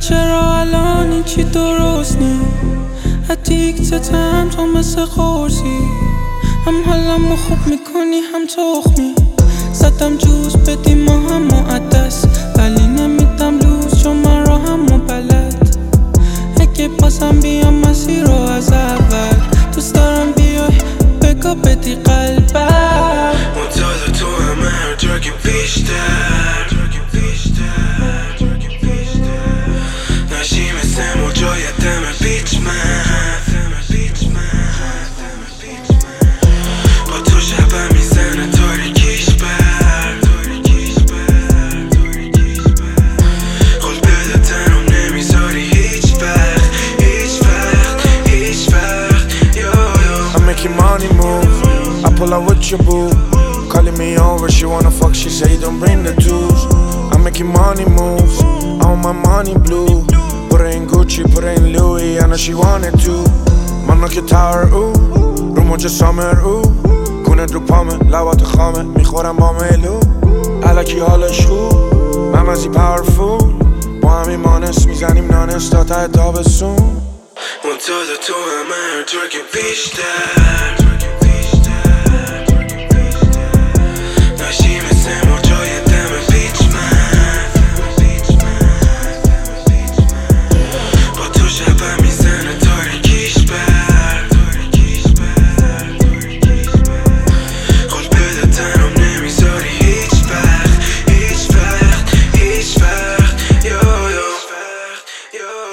چرا الان این چی درست نی ادیکتتم تو مثل قرصی هم حالمو خوب میکنی هم تخمی زدم جوز بدیم ما هم معدس ولی نمیدم لوز چون من راهم بلد اگه بازم بیام مسیر رو از اول دوست دارم بیای بگا بدی قلبم منتظر تو همه هر جا که بیشتر نشی مثل موجای دم بیچ من با تو شبم میزنه تاریکیش بر قول بده تنم نمیذاری هیچ وقت I'm making money move I pull out with your boo Calling me over, she wanna fuck, she say don't bring the tools I'm making money moves, I want my money blue Put her in Gucci, put her in Louis, I know she wanted to من نوک تاور او رو موج سامر او کونه رو پامه لبات خامه میخورم با ملو علکی حالش خوب من مزی پاورفول با همین مانس میزنیم نانس تا ته تابستون منتظر تو همه هر جا که بیشتر